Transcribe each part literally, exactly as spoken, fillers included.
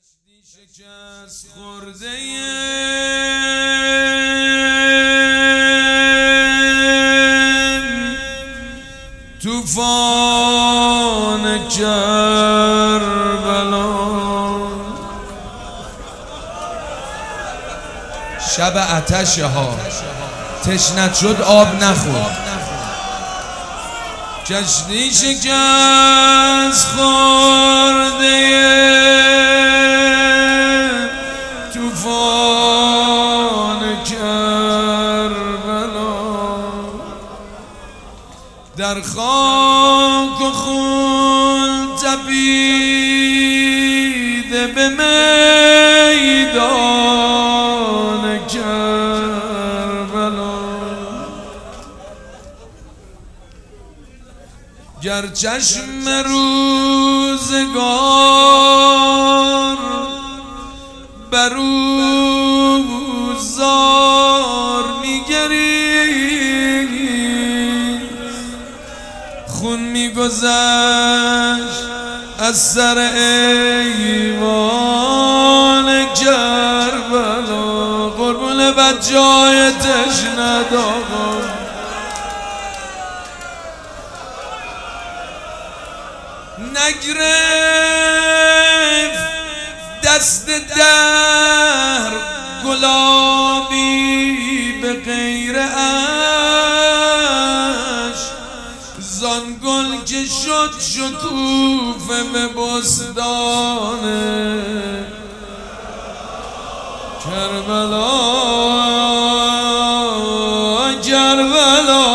کشتی شکست خورده طوفان کربلا، شب آتش ها تشنت شد آب نخورد. کشتی شکست خورده طوفان کربلا، در خاک و خون تپیده به میدان کربلا. گر چشم روزگار بر او زار می‌گریست، خون می‌گذشت از سر ایوان کربلا. قربون بچه‌های تشنه آقا، نگرفت دست دهر گلابی به غیر عشق، زان گل که شد شکوفه به بستان کربلا. کربلا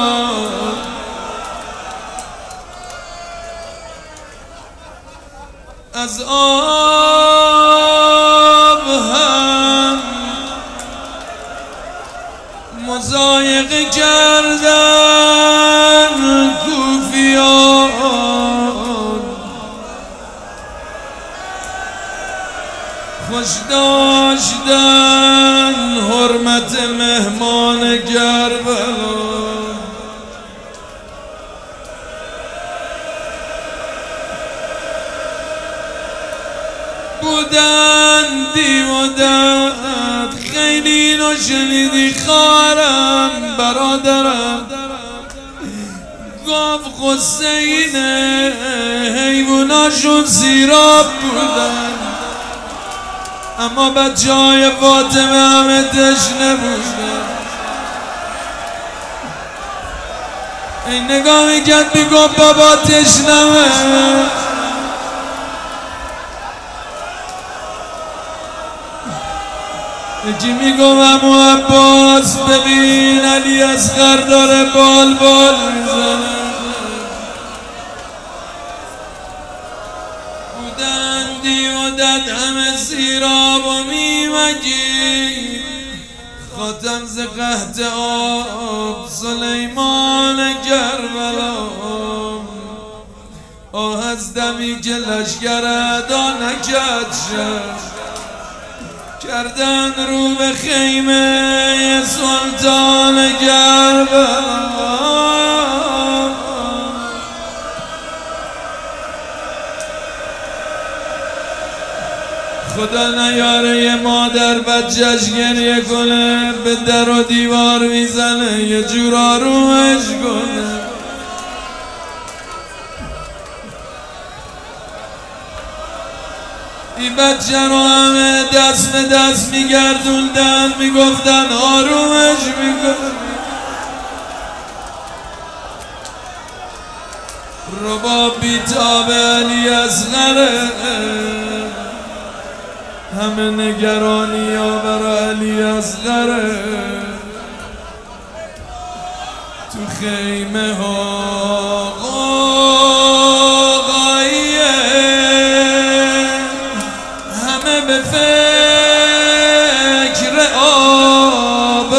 از آب هم مضایقه کردن کوفیان، خوش داشتن حرمت مهمان کربلا. بودن دیودت خیلی رو شنیدی خواهرم برادرم، گفت غصه اینه حیواناشون سیراب بودن، اما بچه های فاطمه همه تشنه بودن. این نگاه میکرد میگفت بابا تشنمه. یکی میگم امو عباس ببین علی اصغر داره بال بال میزنه. بودن دیودت همه سیراب و میمگی، خاتم ز قحط آب سلیمان کربلا. آه از دمی که لشگر ادا نکرد شد، کردن رو به خیمه سلطان کربلا. خدا نیاره یه مادر بچهش گریه کنه به در و دیوار میزنه یه جور آرومش کنه. این بچه رو همه دست به دست میگردوندن میگفتن آرومش میکن. رباب بیتاب علی اصغره، همه نگرانی ها برای علی اصغره. تو خیمه ها به فکر آب،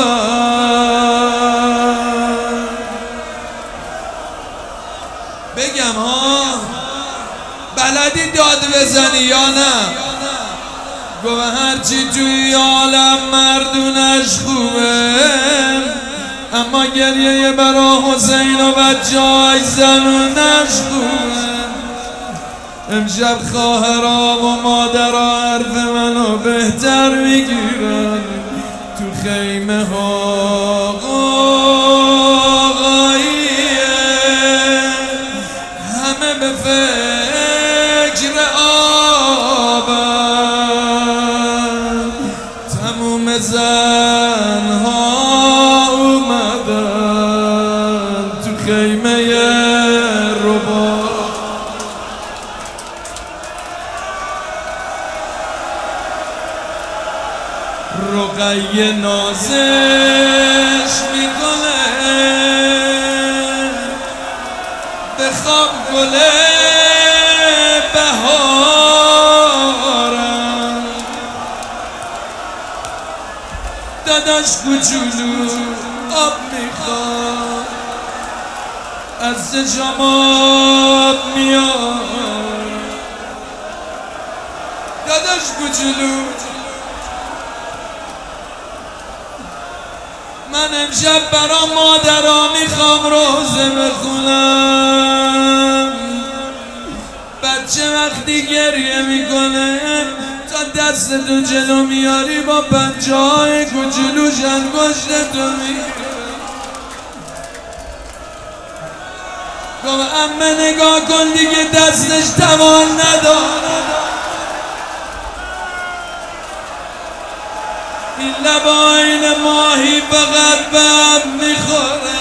بگم ها بلدی داد بزنی یا نه؟ گوه هرچی توی عالم مردونش خوبه، اما گریه برا حسین و بچه های زنونش خوبه. امشب خواهرام و مادرها حرف منو بهتر میگیرن تو خیمه ها آقاییه همه به فکر آبن تموم زنها اومدن تو خیمه ربا رقیه نازش میکنه به خواب گله بهارم داداش کوچولو آب میخواد از چشام آب میاد داداش کوچولو من امشب برا مادرها میخوام روزه بخونم بچه وقتی گریه میکنه تا دست تو جلو میاری با بچه های کوچولوش انگشتتو میگیره گفت امه نگاه کن دیگه دستش توان نداره این لباین ماهی فقط به هم میخوره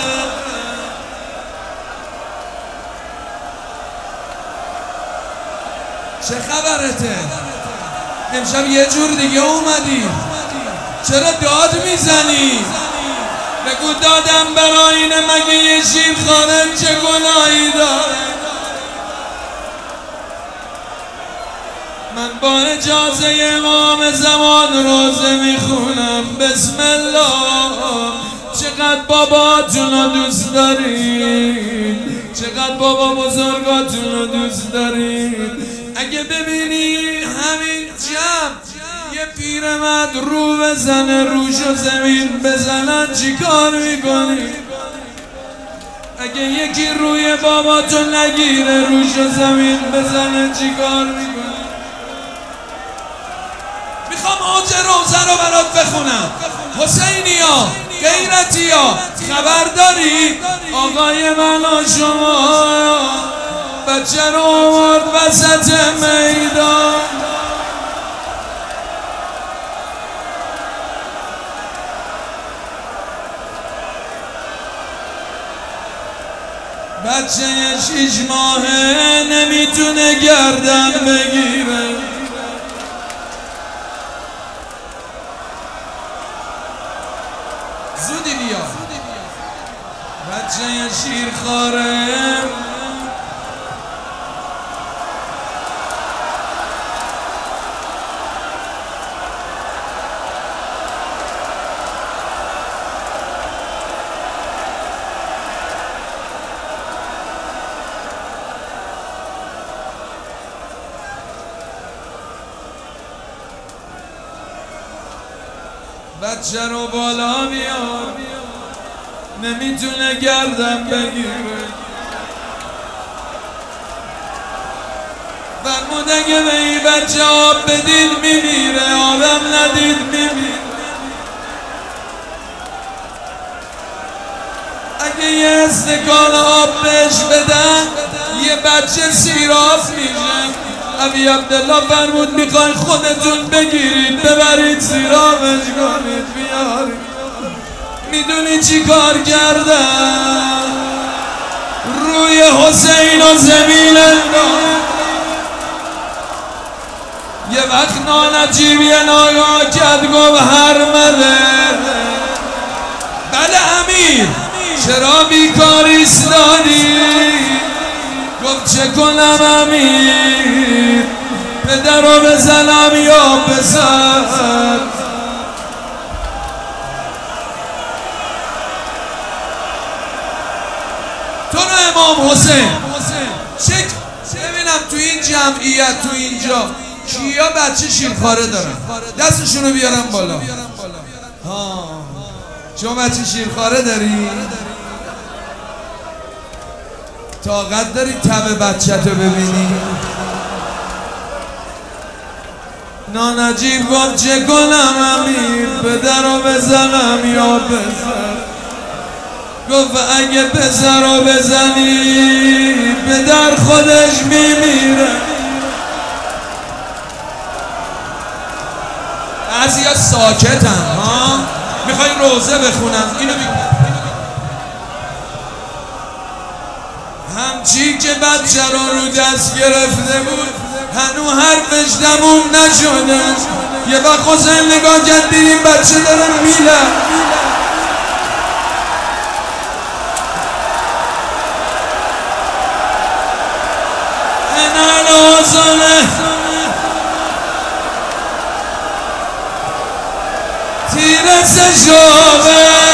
چه خبرته؟ امشب یه جور دیگه اومدی چرا داد میزنی؟ بگو دادم برای اینه مگه یه شیر خانم چه گناهی داره؟ من با اجازه امام زمان روزه میخونم بسم الله چقدر باباتونو دوست دارین چقدر بابا بزرگاتونو دوست دارین اگه ببینی همین جمع یه پیرمرد رو بزنه روشو زمین بزنن چی کار میکنی؟ اگه یکی روی باباتو نگیره روشو زمین بزنه چی کار میکنی؟ میخوام اوج روزه رو برات بخونم حسینیا غیرتیا خبر داری؟ آقای من و شما بچه رو آورد وسط میدان بچه شیش ماهه نمیتونه گردن بگیره زودی بیا بچه شیرخواره بچه رو بالا میاد نمیتونه گردن بگیره فرمود اگه به این بچه آب بدید میمیره آبم ندید میمیره اگه یه استکان آب بهش بدن یه بچه سیراب میشه ابی عبدالله فرمود میخواین خودتون بگیرید ببرید سیرابش کنید بیارید میدونی چی کار کردن؟ روی حسین و زمین یه وقت نانجیبی ناگاه کرد گفت هر مده بله امیر چرا بیکار ایستادی؟ گفت چه کنم امیر پدر رو بزنم یا پسر؟ تو رو امام حسین چک ببینم تو این جمعیت تو اینجا کیا بچه شیرخواره دارن دستشونو بیارن بالا ها شما بچه شیرخواره داری؟ طاقت داری تب بچه تو ببینی؟ نانجیب گفت چه کنم امیر، پدر رو بزنم یا پسر؟ گفت اگه پسر رو بزنی پدر خودش میمیره. بعضیا ساکتن ها، میخوای روزه بخونم اینو بگو. همچی که بچه رو رو دست گرفته بود هنو حرفش تموم نشده. یه وقت حسین نگاه کرد دید این بچه داره میله. این حسنه تیره سه شابه